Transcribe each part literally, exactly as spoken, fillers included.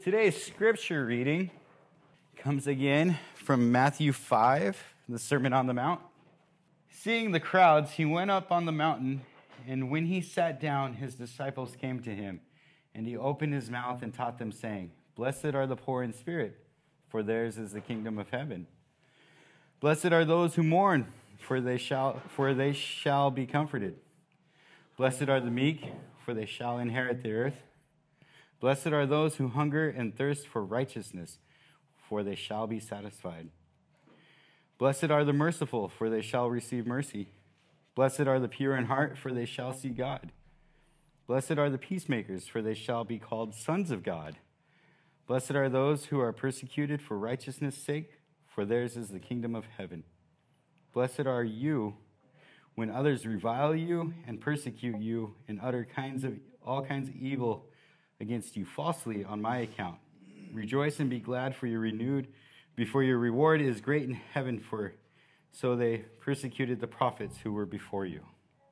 Today's scripture reading comes again from Matthew five, the Sermon on the Mount. Seeing the crowds, he went up on the mountain, and when he sat down, his disciples came to him, and he opened his mouth and taught them, saying, Blessed are the poor in spirit, for theirs is the kingdom of heaven. Blessed are those who mourn, for they shall, for they shall be comforted. Blessed are the meek, for they shall inherit the earth. Blessed are those who hunger and thirst for righteousness, for they shall be satisfied. Blessed are the merciful, for they shall receive mercy. Blessed are the pure in heart, for they shall see God. Blessed are the peacemakers, for they shall be called sons of God. Blessed are those who are persecuted for righteousness' sake, for theirs is the kingdom of heaven. Blessed are you when others revile you and persecute you and utter kinds of all kinds of evil against you falsely on my account. Rejoice and be glad, for you're renewed, before your reward is great in heaven, for so they persecuted the prophets who were before you.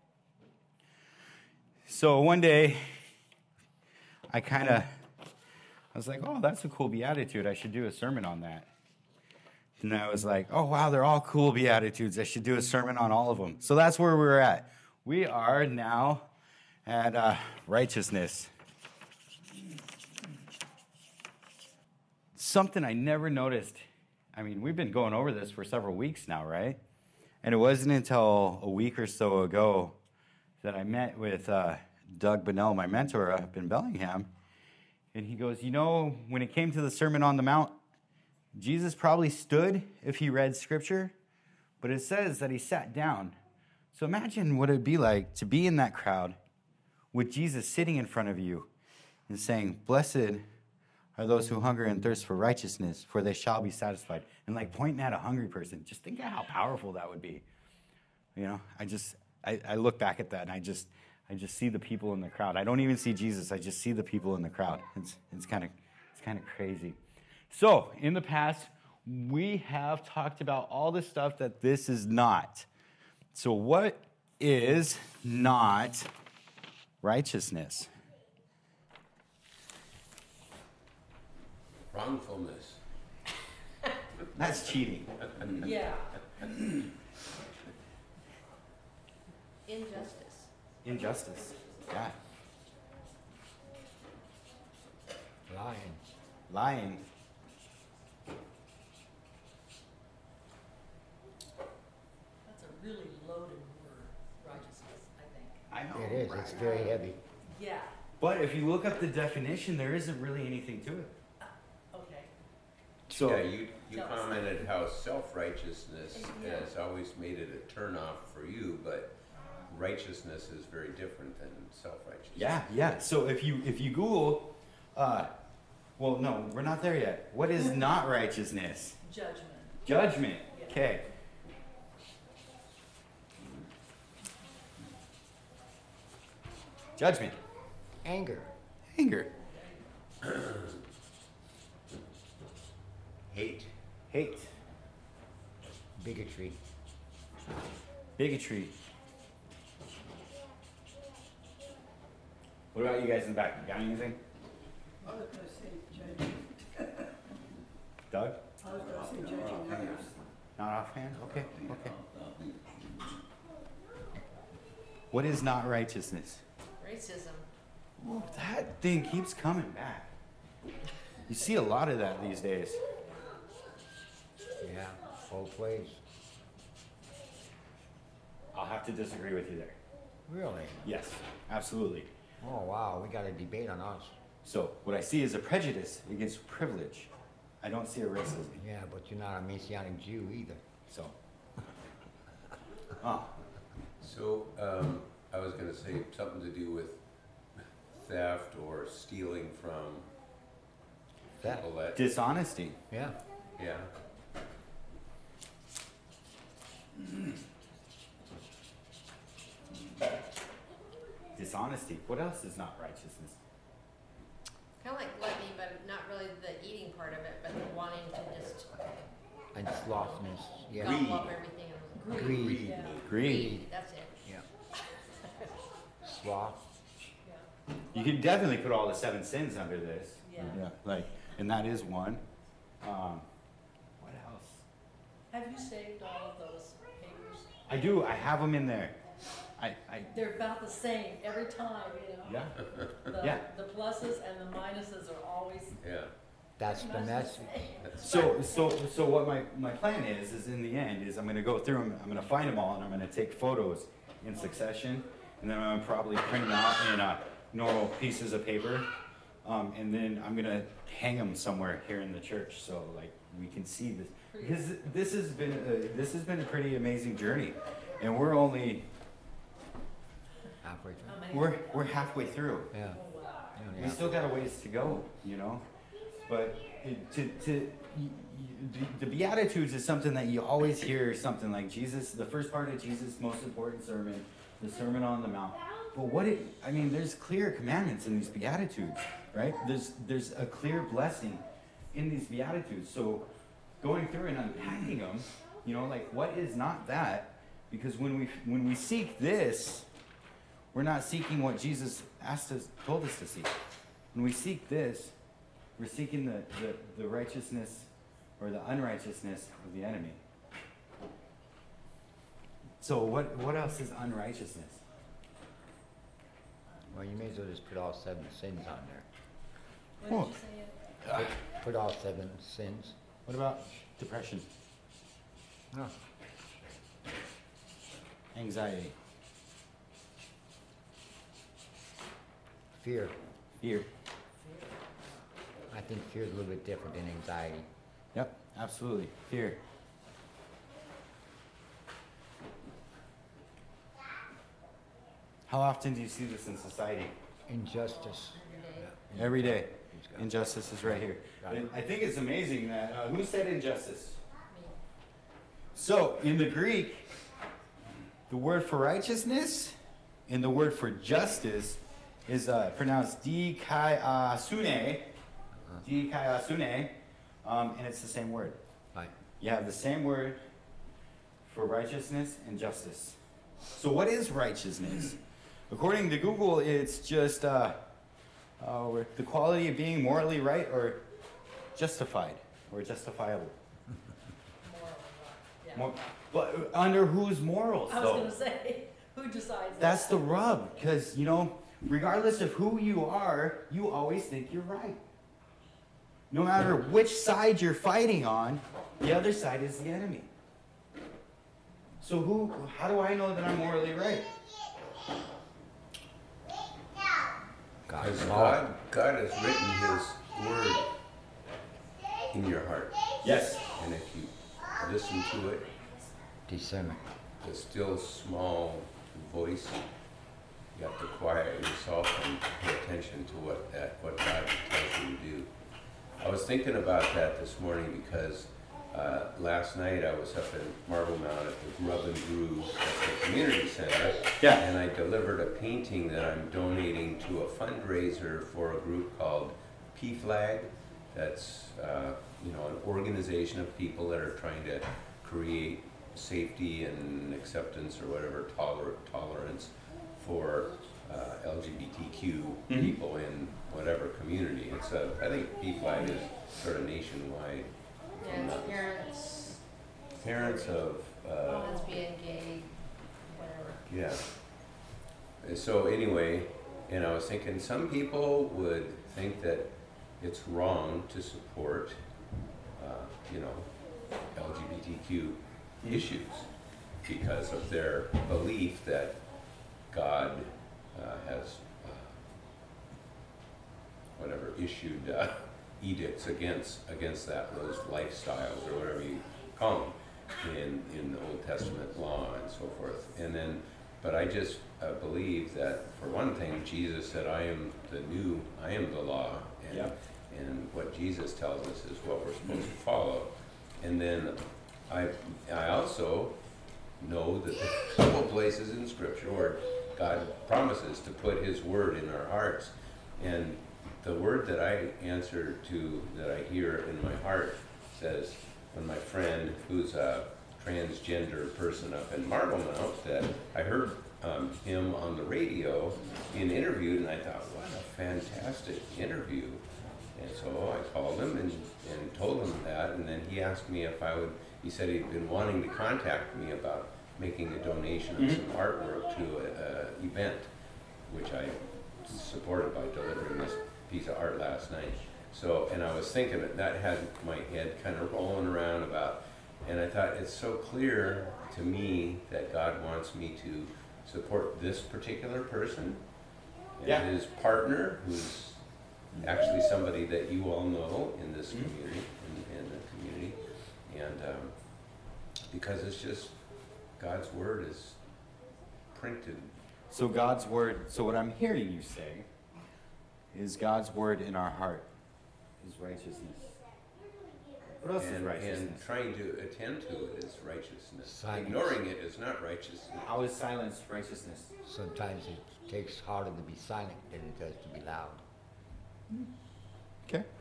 So one day, I kind of, I was like, oh, that's a cool beatitude. I should do a sermon on that. And I was like, oh, wow, they're all cool beatitudes. I should do a sermon on all of them. So that's where we're at. We are now at uh, righteousness. Something I never noticed. I mean, we've been going over this for several weeks now, right? And it wasn't until a week or so ago that I met with uh, Doug Bunnell, my mentor up in Bellingham. And he goes, you know, when it came to the Sermon on the Mount, Jesus probably stood if he read Scripture, but it says that he sat down. So imagine what it would be like to be in that crowd with Jesus sitting in front of you and saying, Blessed are those who hunger and thirst for righteousness, for they shall be satisfied. And like pointing at a hungry person, just think of how powerful that would be. You know, I just, I, I look back at that and I just, I just see the people in the crowd. I don't even see Jesus. I just see the people in the crowd. It's, it's kind of, it's kind of crazy. So in the past, we have talked about all the stuff that this is not. So what is not righteousness? Wrongfulness. That's cheating. Yeah. Injustice. Injustice. Yeah. Lying. Lying. That's a really loaded word, righteousness, I think. I know. It is. right? It's very heavy. Yeah. But if you look up the definition, there isn't really anything to it. Okay. So Yeah, you, you Tell us. commented how self-righteousness Yeah. has always made it a turnoff for you, but righteousness is very different than self-righteousness. yeah, yeah. So if you if you Google, uh, well, no, we're not there yet. What is not righteousness? Judgment. Judgment. Yeah. Okay. Judgment. Anger. Anger. Hate. Hate. Bigotry. Bigotry. What about you guys in the back? You got anything? I was going to say judging. Doug? I was going to say judging others. Not offhand? Okay, okay. What is not righteousness? Racism. Well, that thing keeps coming back. You see a lot of that these days. Yeah. Both ways. I'll have to disagree with you there. Really? Yes, absolutely. Oh, wow. We got a debate on us. So, what I see is a prejudice against privilege. I don't see a racism. Yeah, but you're not a Messianic Jew either. So, oh, So, um, I was gonna say something to do with theft or stealing from That. people that, dishonesty. Yeah. yeah. Dishonesty. What else is not righteousness? Kind of like gluttony, but not really the eating part of it, but the wanting to just And slothfulness. Yeah. Greed. gobble up everything. And Greed. Greed. Yeah. Greed. That's it. Yeah. Sloth. Yeah. You could definitely put all the seven sins under this. Yeah. Yeah. Yeah, like, and that is one. Um, what else? Have you saved all of those papers? I do. I have them in there. I, I They're about the same every time, you know? yeah. The, Yeah. the pluses and the minuses are always Yeah. That's pretty the much the message. same. So, so, so what my, my plan is, is in the end, is I'm gonna go through them, I'm gonna find them all, and I'm gonna take photos in succession, and then I'm gonna probably print them out in, uh, normal pieces of paper, um, and then I'm gonna hang them somewhere here in the church, so like, we can see this. Because this has been, uh, this has been a pretty amazing journey, and we're only, Halfway through. How many? we're, we're halfway through. Yeah. Oh, wow. Yeah, We yeah. still got a ways to go, you know? But it- to, to, y- y- the the Beatitudes is something that you always hear something like Jesus, the first part of Jesus' most important sermon, the Sermon on the Mount. But what it, I mean, there's clear commandments in these Beatitudes, right? There's, there's a clear blessing in these Beatitudes. So going through and unpacking them, you know, like what is not that? Because when we, when we seek this, we're not seeking what Jesus asked us, told us to seek. When we seek this, we're seeking the, the, the righteousness or the unrighteousness of the enemy. So what, what else is unrighteousness? Well, you may as well just put all seven sins on there. What did you say? Uh, Put, put all seven sins. What about depression, No. anxiety, Fear. fear? I think fear is a little bit different than anxiety. Yep, absolutely, fear. How often do you see this in society? Injustice. Every day. He's got- Injustice is right here. Got it. And I think it's amazing that, uh, who said injustice? Me. So, in the Greek, the word for righteousness and the word for justice is uh, pronounced dikaiasune, dikaiasune, um, and it's the same word. Right. You have the same word for righteousness and justice. So, what is righteousness? According to Google, it's just uh, uh, the quality of being morally right or justified or justifiable. Moral, yeah. More, but under whose morals, I was though? gonna say, who decides that? That's the rub, because, you know, regardless of who you are, you always think you're right. No matter which side you're fighting on, the other side is the enemy. So who, how do I know that I'm morally right? God. Because law. God, God has written His word in your heart. Yes. And if you listen to it, Discernment. the still small voice, you have to quiet yourself and pay attention to what that, what God tells you to do. I was thinking about that this morning because uh, last night I was up in Marble Mount at the Grub and Brew at the community center. Yeah. And I delivered a painting that I'm donating to a fundraiser for a group called P FLAG. That's uh, you know, an organization of people that are trying to create safety and acceptance or whatever toler- tolerance for uh, L G B T Q Mhm. people in whatever community. It's a, I think P FLAG is sort of nationwide. Yeah, it's parents, Parents of uh, lesbian, gay, whatever. yeah. And so anyway, and I was thinking some people would think that it's wrong to support, uh, you know, L G B T Q issues because of their belief that God uh, has uh, whatever issued uh, edicts against against that those lifestyles or whatever you call them in in the Old Testament law and so forth. And then, but I just uh, believe that for one thing, Jesus said, "I am the new, I am the law," and Yeah. and what Jesus tells us is what we're supposed to follow. And then I I also know that there's a couple places in Scripture where God promises to put His word in our hearts, and the word that I answer to, that I hear in my heart, says, when my friend, who's a transgender person up in Marble Mount, that I heard um, him on the radio being interviewed, and I thought, what a fantastic interview. And so I called him and, and told him that, and then he asked me if I would, he said he'd been wanting to contact me about making a donation of some artwork to an event, which I supported by delivering this piece of art last night. So, and I was thinking that that had my head kind of rolling around about, and I thought it's so clear to me that God wants me to support this particular person and Yeah. his partner, who's actually somebody that you all know in this Mhm. community, in, in the community, and um, because it's just God's word is printed. So God's word, so what I'm hearing you say is God's word in our heart is righteousness. What else is And, righteousness? and trying to attend to it is righteousness. Silence. Ignoring it is not righteousness. How is silence righteousness? Sometimes it takes harder to be silent than it does to be loud. Okay.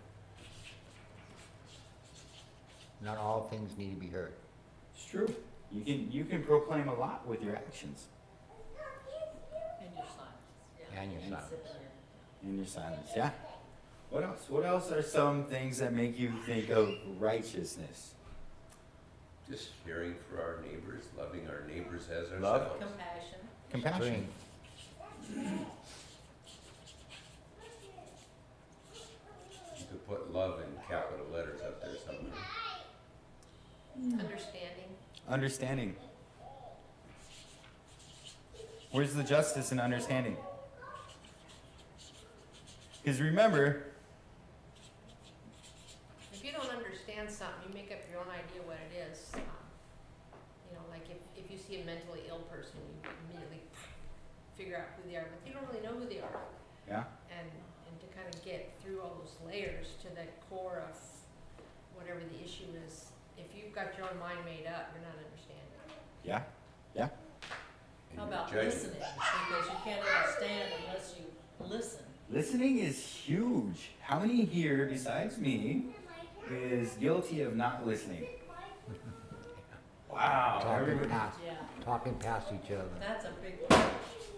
Not all things need to be heard. It's true. You can you can proclaim a lot with your actions And your silence, yeah. And your And silence. Sipping in. in your silence. Yeah. What else? What else are some things that make you think of righteousness? Just caring for our neighbors, loving our neighbors as Love. ourselves. Compassion. Compassion. Strength. You could put love in capital letters up there somewhere. Understanding. Understanding. Where's the justice in understanding? Because remember, If you don't understand something, you make up your own idea what it is. Um, You know, like if, if you see a mentally ill person, you immediately figure out who they are, but you don't really know who they are. yeah, And, and to kind of get through all those layers to the core of whatever the issue is, if you've got your own mind made up, you're not understanding. yeah, yeah. And How you're about judging. listening? Because you can't understand unless you listen. Listening is huge. How many here, besides me, is guilty of not listening? Wow. Talking everybody- past, Yeah, talking past each other. that's a big one.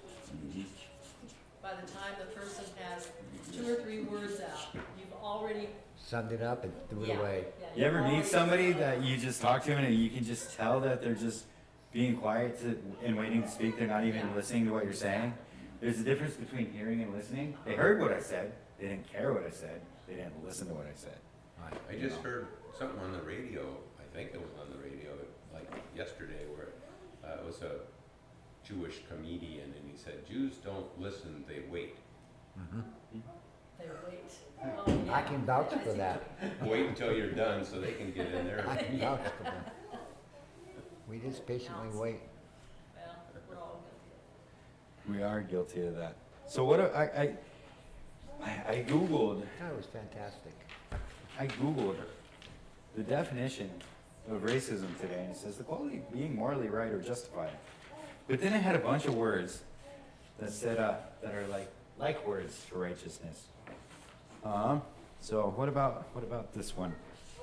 By the time the person has two or three words out, you've already, Summed it up and threw it yeah. away. yeah, You ever you've meet already somebody decided. that you just talk to and you can just tell that they're just being quiet to, and waiting to speak? They're not even Yeah. listening to what you're saying. There's a difference between hearing and listening. They heard what I said. They didn't care what I said. They didn't listen to what I said. Right. I just heard something on the radio, I think it was on the radio, like yesterday, where uh, it was a Jewish comedian, and he said, Jews don't listen, they wait. Mhm. They wait. Oh, yeah. I can vouch Yeah, I for see that. Wait until you're done so they can get in there. I can vouch for that. We just patiently wait. Well, we're all guilty of We are guilty of that. So what do- I, I, I I Googled, That was fantastic. I Googled the definition of racism today, and it says the quality of being morally right or justified. But then it had a bunch of words that said, uh, that are like, like words for righteousness. Um, so what about, what about this one?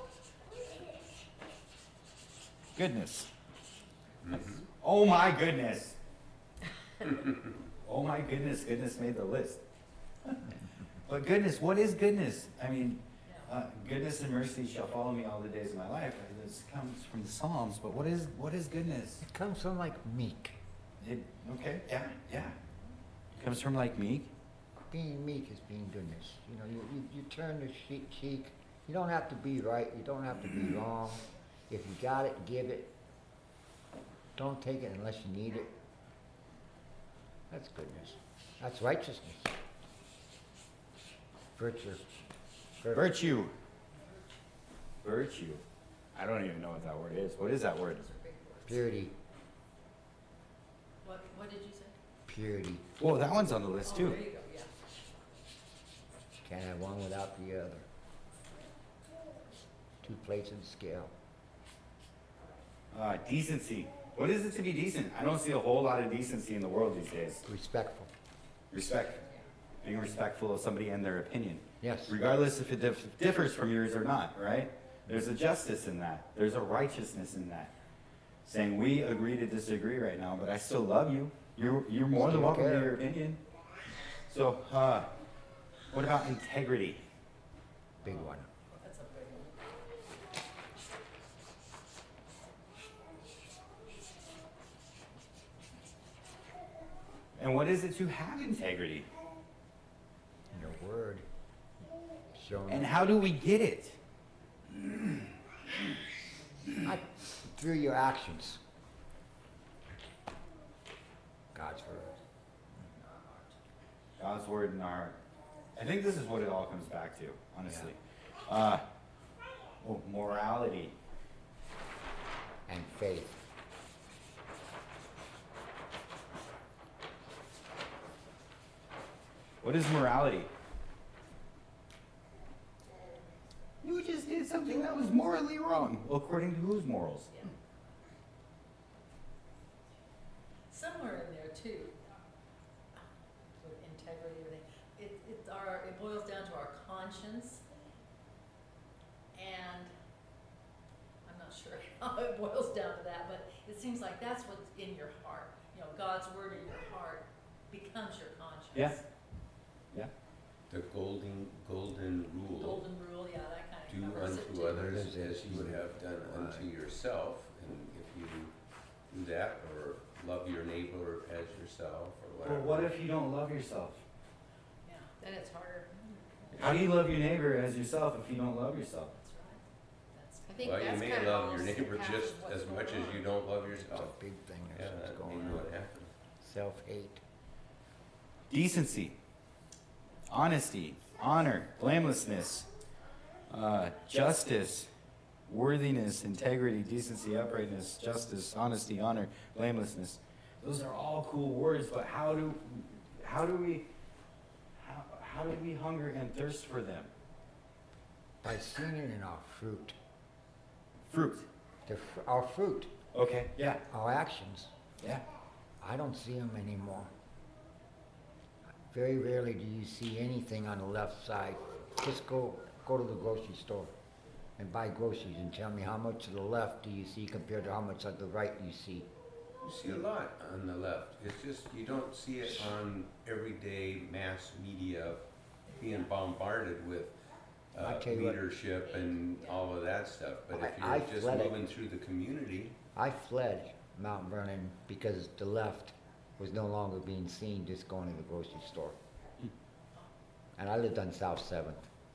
Goodness. Oh my goodness. Oh my goodness, goodness made the list. But goodness, what is goodness? I mean, uh, goodness and mercy shall follow me all the days of my life. This comes from the Psalms, but what is what is goodness? It comes from like meek. It, okay, yeah, yeah. It comes from like me. Being meek is being goodness. You know, you, you, you turn the cheek, cheek. You don't have to be right. You don't have to be wrong. If you got it, give it. Don't take it unless you need it. That's goodness. That's righteousness. Virtue. Vir- Virtue. Virtue. I don't even know what that word is. What is that word? it. Those are big words. Purity. What, what did you say? Purity. Well, that one's on the list Oh, too. there you go, yeah. Can't have one without the other. Two plates in the scale. Uh, decency. What is it to be decent? I don't see a whole lot of decency in the world these days. Respectful. Respect. Being respectful of somebody and their opinion. Yes. Regardless if it dif- differs from yours or not, right? There's a justice in that. There's a righteousness in that. Saying we agree to disagree right now, but I still love you. You're, you're more than Still welcome to care. your opinion. So, uh, what about integrity? big one. That's a big one. And what is it to have integrity? Your word. Showing And how do we get it? I, through your actions. God's word. God's word in our heart. I think this is what it all comes back to, honestly. Uh, oh, morality. And faith. What is morality? You just did something that was morally wrong. Well, according to whose morals? Yeah. Somewhere in there too, with integrity, everything, it, it, our, it boils down to our conscience. And I'm not sure how it boils down to that, but it seems like that's what's in your heart. You know, God's word in your heart becomes your conscience. Yeah. Yeah. The golden, golden rule. Golden rule, yeah, that kind of Do covers it unto too. others Others as as you would you have done unto would. yourself. And if you do that, or love your neighbor as yourself, or whatever. Well, what if you don't love yourself? Yeah, Then it's harder. How do you love your neighbor as yourself if you don't love yourself? that's right. That's, I think Well, you that's may kind of love your almost neighbor half just of what's as much going as on. you don't love It's yourself. a big thing Yeah, that's what's that may going be what on. happens. Self-hate. Decency, honesty, honor, blamelessness, uh, justice, worthiness, integrity, decency, uprightness, justice, honesty, honor, blamelessness. Those are all cool words, but how do how do we how, how do we hunger and thirst for them? By seeing it in our fruit. Fruit. The, fr- our fruit. Okay. Yeah. Our actions. Yeah. I don't see them anymore. Very rarely do you see anything on the left side. Just go go to the grocery store and buy groceries and tell me how much to the left do you see compared to how much on the right you see. You see a lot on the left. It's just, you don't see it on everyday mass media being bombarded with I uh, tell you what. leadership and all of that stuff. But if I- I you're just fled it. moving through the community, I fled Mount Vernon because the left was no longer being seen just going to the grocery store. And I lived on South seventh.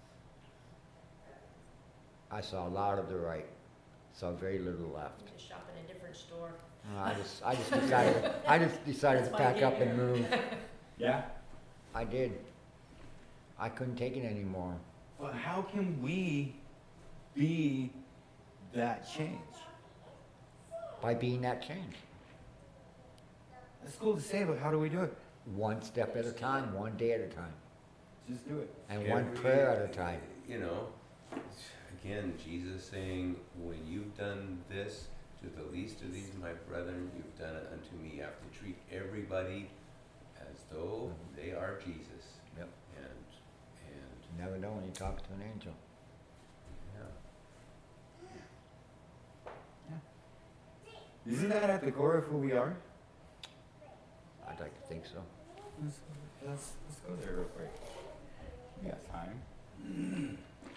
I saw a lot of the right, saw very little left. You just shop in a different store. Uh, I just, I just decided, I just decided to That's why pack you up get and here. move. Yeah. I did. I couldn't take it anymore. But how can we be that change? By being that change. It's cool to say, but how do we do it? One step at a time, one day at a time, Just do it. and one every- prayer at a time. You know, again, Jesus saying, when you've done this to the least of these my brethren, you've done it unto me. You have to treat everybody as though they are Jesus. Yep. And, and, You never know when you talk to an angel. yeah. Isn't that at the core of who we are? I'd like to think so. Let's, let's, let's go there real quick. We got time.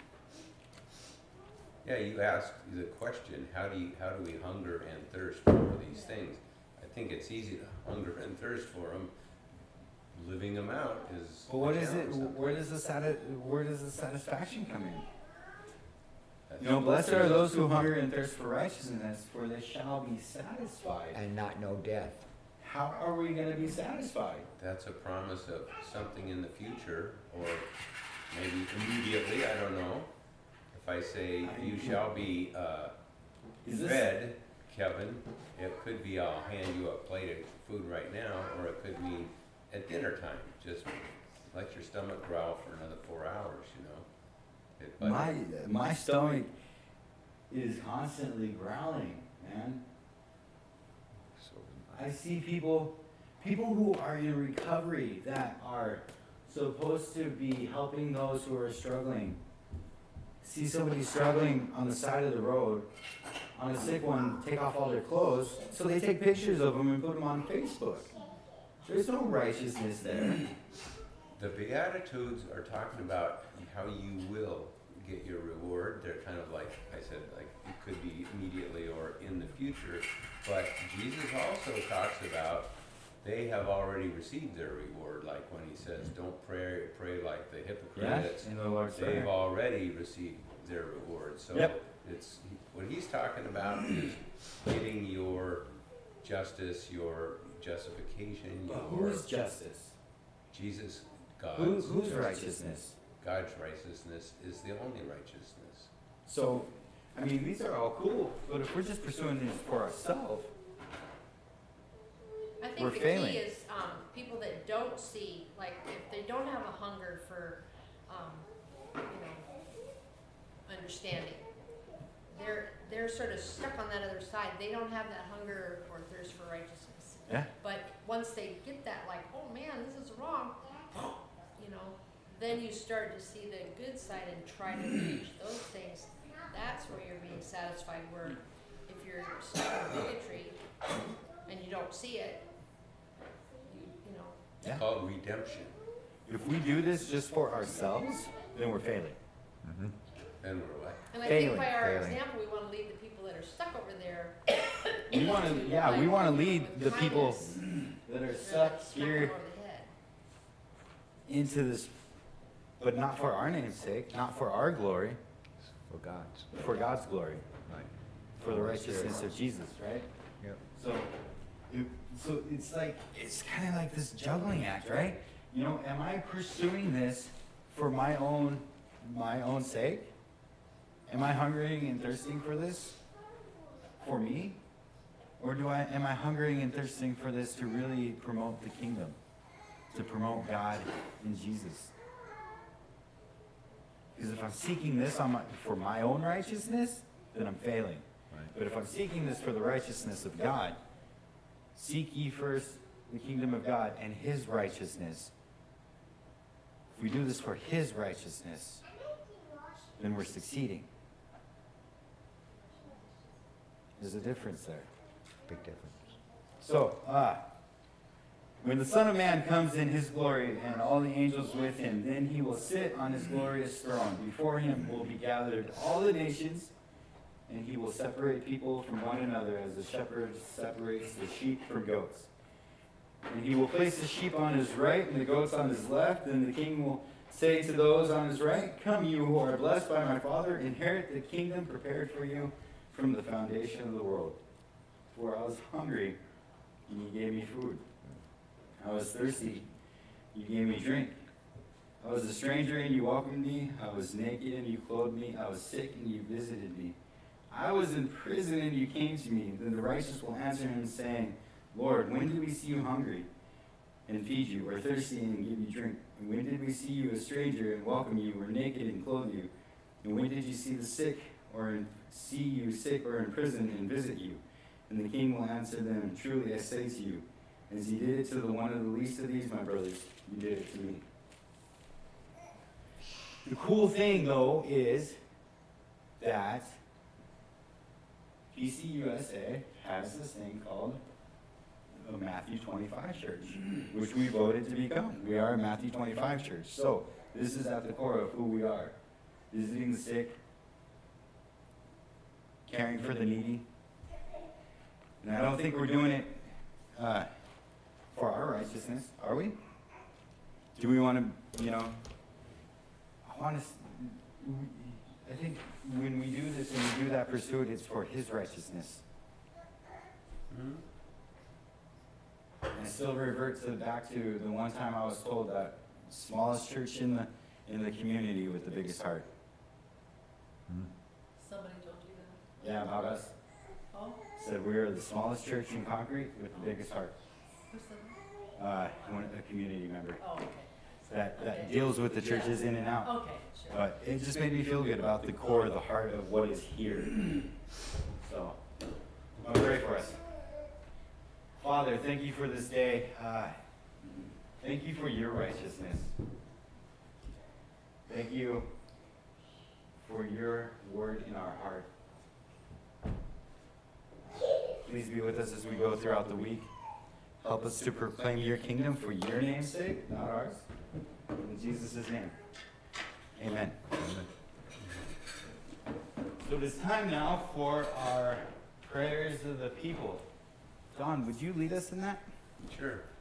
Yeah, you asked the question, how do you, how do we hunger and thirst for these things? I think it's easy to hunger and thirst for them. Living them out is. But what a is it? challenge sometimes. Where does the sati- Where does the satisfaction come in? That's- You know, blessed are those who hunger and thirst for righteousness, for they shall be satisfied. And not know death. How are we going to be satisfied? That's a promise of something in the future, or maybe immediately, I don't know. If I say, you shall be uh, Is this- fed, Kevin, it could be I'll hand you a plate of food right now, or it could mean at dinner time, just let your stomach growl for another four hours, you know? It- but- My my stomach is constantly growling, man. So I see people, people who are in recovery that are supposed to be helping those who are struggling. See somebody struggling on the side of the road, on a sick one, take off all their clothes, so they take pictures of them and put them on Facebook. There's no righteousness there. The Beatitudes are talking about how you will get your reward. They're kind of like I said, like it could be immediately or in the future. But Jesus also talks about they have already received their reward, like when he says, "Don't pray, pray like the hypocrites." in the Lord's They've Prayer. already received their reward. So Yep. it's what he's talking about is getting your justice, your justification, But your whose justice? Jesus, God's Who, whose justice. righteousness? God's righteousness is the only righteousness. So, I mean, these are all cool, but if we're just pursuing these for ourselves, I think We're the failing. key is, um, people that don't see, like, if they don't have a hunger for, um, you know, understanding, they're, they're sort of stuck on that other side. They don't have that hunger or thirst for righteousness. yeah, But once they get that, like, oh man, this is wrong, you know, then you start to see the good side and try to reach those things. That's where you're being satisfied, where if you're stuck in bigotry and you don't see it, you, you know, It's Yeah. called redemption. if we do this just for ourselves, then we're failing. Then we're like, and I Failing, think by our failing. example, we wanna lead the people that are stuck over there. We want to, to, yeah, we like, want to with lead the people kindness. that are They're stuck like smack here them over the head. into this, but not for our name's sake, not for our glory, For God's. for God's glory, Right. for the righteousness of Jesus, right? Yep. So, it, so it's like, it's kind of like this juggling act, right? You know, am I pursuing this for my own, my own sake? Am I hungering and thirsting for this for me? Or do I, am I hungering and thirsting for this to really promote the kingdom? To promote God and Jesus? Because if I'm seeking this on my, for my own righteousness, then I'm failing. Right. But if I'm seeking this for the righteousness of God, seek ye first the kingdom of God and his righteousness. If we do this for his righteousness, then we're succeeding. There's a difference there. Big difference. So, uh, when the Son of Man comes in his glory and all the angels with him, then he will sit on his glorious throne. Before him will be gathered all the nations, and he will separate people from one another as the shepherd separates the sheep from goats. And he will place the sheep on his right and the goats on his left, and the king will say to those on his right, "Come, you who are blessed by my Father, inherit the kingdom prepared for you from the foundation of the world. For I was hungry, and you gave me food. I was thirsty, you gave me drink. I was a stranger, and you welcomed me. I was naked, and you clothed me. I was sick, and you visited me. I was in prison, and you came to me." Then the righteous will answer him, saying, "Lord, when did we see you hungry and feed you, or thirsty and give you drink? And when did we see you a stranger and welcome you, or naked and clothe you? And when did you see the sick, or in, see you sick or in prison and visit you?" And the king will answer them, "Truly I say to you, as you did it to the one of the least of these, my brothers, you did it to me." The cool thing, though, is that P C U S A has this thing called a Matthew twenty-five church, which we voted to become. We are a Matthew twenty-five church. So this is at the core of who we are. Visiting the sick, caring for the needy. And I don't think we're doing it uh, for our righteousness, are we? Do we want to, you know, I want to, I think when we do this and we do that pursuit, it's for his righteousness. hmm? And I still revert to back to the one time I was told that smallest church in the in the community with the biggest heart. Somebody told you that? Yeah, about us. Oh, Said we are the smallest church in concrete with the biggest heart. who said that? Uh, one, a community member Oh, okay. that that Okay. deals with the churches in and out. Okay, sure. But it just made me feel good about the core, the heart of what is here. So, I'll pray for us. Father, thank you for this day. Uh, thank you for your righteousness. Thank you for your word in our heart. Please be with us as we go throughout the week. Help us to proclaim your kingdom for your name's sake, not ours. In Jesus' name, amen. Amen. So it is time now for our prayers of the people. Don, would you lead us in that? Sure.